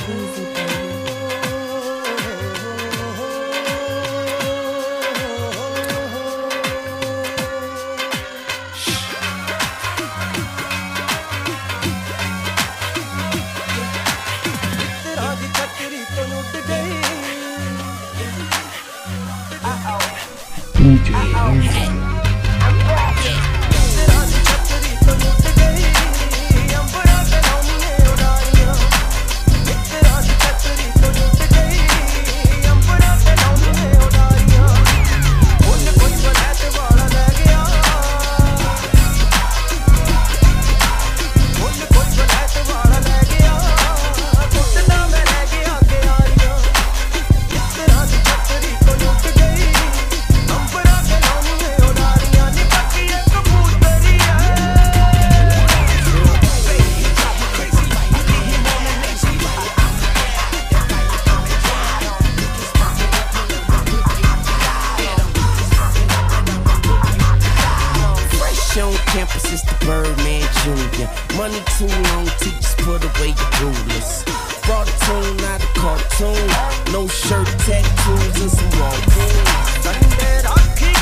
easy, baby. Campus is the Birdman Jr. Money too long, teachers put away your rulers. Brought a tune, not a cartoon. No shirt, tattoos, and some raw wounds.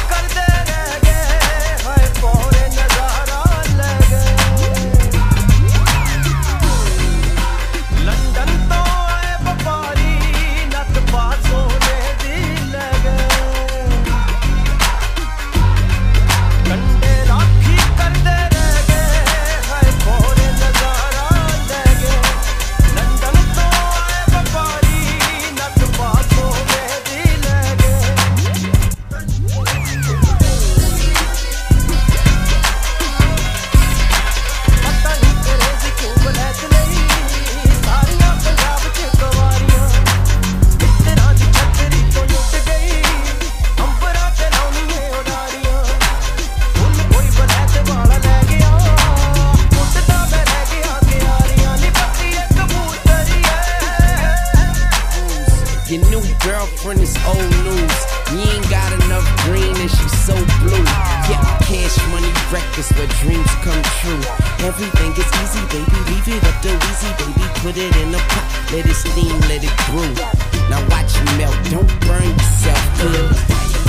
Your new girlfriend is old news. You ain't got enough green and she's so blue. Yeah, cash money reckless where dreams come true. Everything is easy, baby. Leave it up to easy, baby. Put it in a pot, let it steam, let it brew. Now watch it melt, don't burn yourself, good.